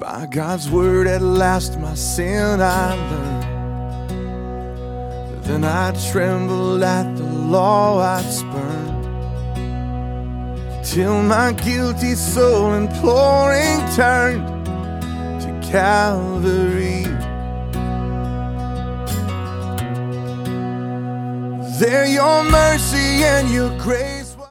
By God's word at last my sin I learned. Then I trembled at the law I'd spurned, till my guilty soul imploring turned to Calvary. There your mercy and your grace